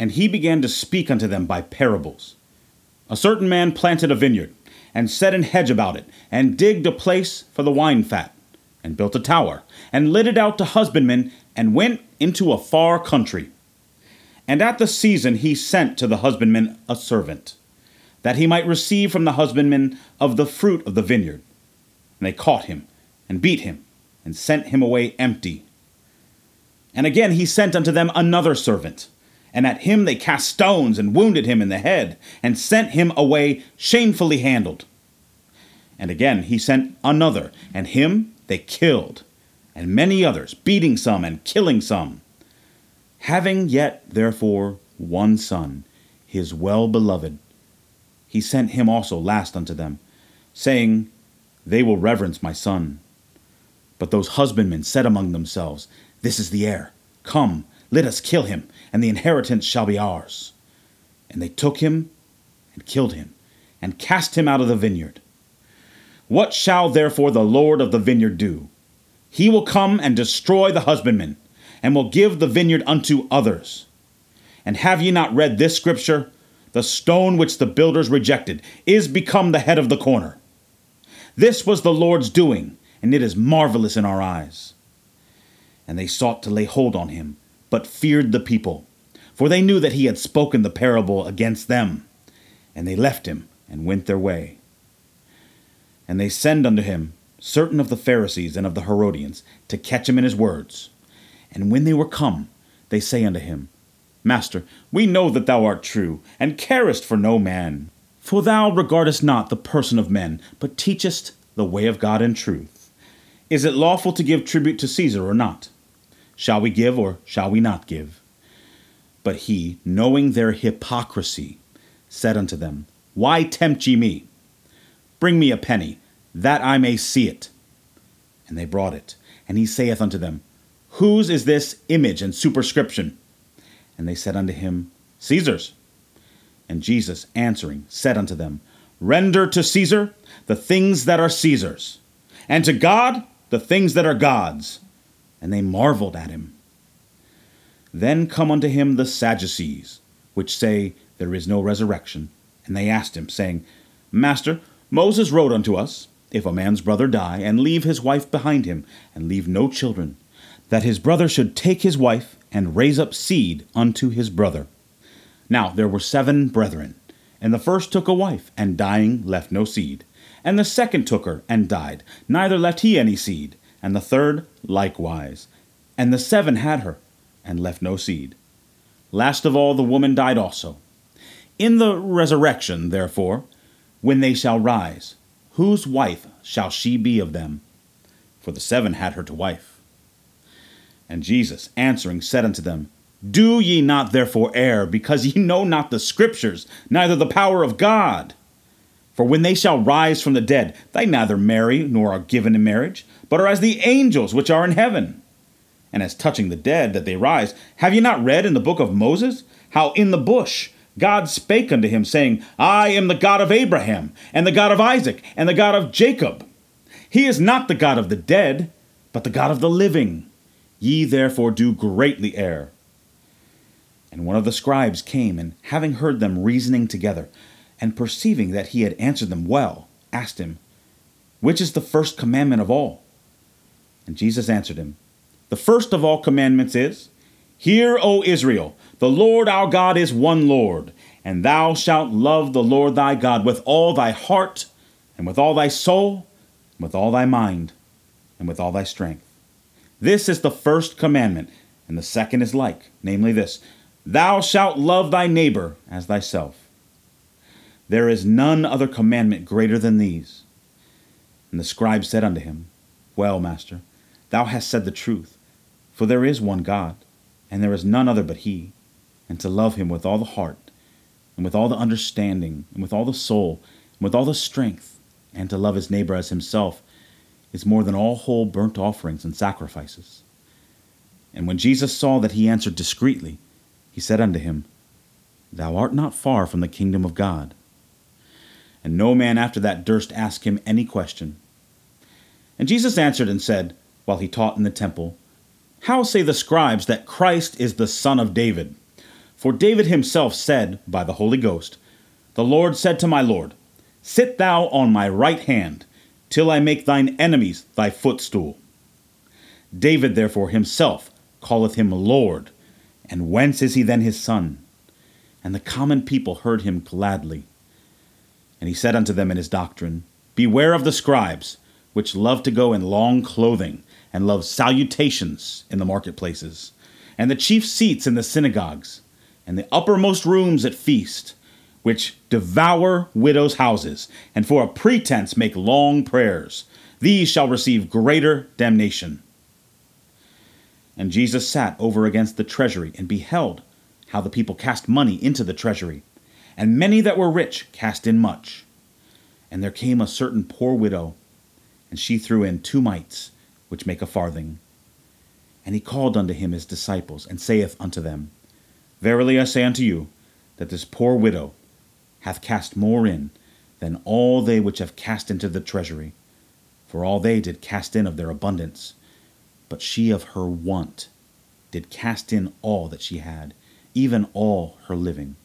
And he began to speak unto them by parables. A certain man planted a vineyard, and set an hedge about it, and digged a place for the wine fat, and built a tower, and let it out to husbandmen, and went into a far country. And at the season he sent to the husbandman a servant, that he might receive from the husbandman of the fruit of the vineyard. And they caught him, and beat him, and sent him away empty. And again he sent unto them another servant, and at him they cast stones, and wounded him in the head, and sent him away shamefully handled. And again he sent another, and him they killed, and many others, beating some and killing some. Having yet therefore one son, his well-beloved, he sent him also last unto them, saying, They will reverence my son. But those husbandmen said among themselves, This is the heir. Come, let us kill him, and the inheritance shall be ours. And they took him, and killed him, and cast him out of the vineyard. What shall therefore the Lord of the vineyard do? He will come and destroy the husbandman, and will give the vineyard unto others. And have ye not read this scripture? The stone which the builders rejected is become the head of the corner. This was the Lord's doing, and it is marvelous in our eyes. And they sought to lay hold on him, but feared the people, for they knew that he had spoken the parable against them. And they left him, and went their way. And they send unto him certain of the Pharisees and of the Herodians, to catch him in his words. And when they were come, they say unto him, Master, we know that thou art true, and carest for no man. For thou regardest not the person of men, but teachest the way of God in truth. Is it lawful to give tribute to Caesar or not? Shall we give, or shall we not give? But he, knowing their hypocrisy, said unto them, Why tempt ye me? Bring me a penny, that I may see it. And they brought it. And he saith unto them, Whose is this image and superscription? And they said unto him, Caesar's. And Jesus answering said unto them, Render to Caesar the things that are Caesar's, and to God the things that are God's. And they marveled at him. Then come unto him the Sadducees, which say there is no resurrection. And they asked him, saying, Master, Moses wrote unto us, if a man's brother die, and leave his wife behind him, and leave no children, that his brother should take his wife, and raise up seed unto his brother. Now there were 7 brethren, and the first took a wife, and dying left no seed. And the second took her, and died, neither left he any seed. And the third likewise. And the 7 had her, and left no seed. Last of all the woman died also. In the resurrection, therefore, when they shall rise, whose wife shall she be of them? For the 7 had her to wife. And Jesus answering said unto them, Do ye not therefore err, because ye know not the Scriptures, neither the power of God? For when they shall rise from the dead, they neither marry nor are given in marriage, but are as the angels which are in heaven. And as touching the dead that they rise, have ye not read in the book of Moses, how in the bush God spake unto him, saying, I am the God of Abraham, and the God of Isaac, and the God of Jacob. He is not the God of the dead, but the God of the living. Ye therefore do greatly err. And one of the scribes came, and having heard them reasoning together, and perceiving that he had answered them well, asked him, Which is the first commandment of all? And Jesus answered him, The first of all commandments is, Hear, O Israel, the Lord our God is one Lord, and thou shalt love the Lord thy God with all thy heart, and with all thy soul, and with all thy mind, and with all thy strength. This is the first commandment, and the second is like, namely this, Thou shalt love thy neighbor as thyself. There is none other commandment greater than these. And the scribe said unto him, Well, master, thou hast said the truth, for there is one God, and there is none other but he, and to love him with all the heart, and with all the understanding, and with all the soul, and with all the strength, and to love his neighbor as himself, is more than all whole burnt offerings and sacrifices. And when Jesus saw that he answered discreetly, he said unto him, Thou art not far from the kingdom of God. And no man after that durst ask him any question. And Jesus answered and said, while he taught in the temple, How say the scribes that Christ is the son of David? For David himself said by the Holy Ghost, The Lord said to my Lord, Sit thou on my right hand, till I make thine enemies thy footstool. David therefore himself calleth him Lord, and whence is he then his son? And the common people heard him gladly. And he said unto them in his doctrine, Beware of the scribes, which love to go in long clothing, and love salutations in the marketplaces, and the chief seats in the synagogues, and the uppermost rooms at feast, which devour widows' houses, and for a pretense make long prayers. These shall receive greater damnation. And Jesus sat over against the treasury, and beheld how the people cast money into the treasury. And many that were rich cast in much. And there came a certain poor widow, and she threw in 2 mites, which make a farthing. And he called unto him his disciples, and saith unto them, Verily I say unto you, that this poor widow hath cast more in than all they which have cast into the treasury. For all they did cast in of their abundance, but she of her want did cast in all that she had, even all her living.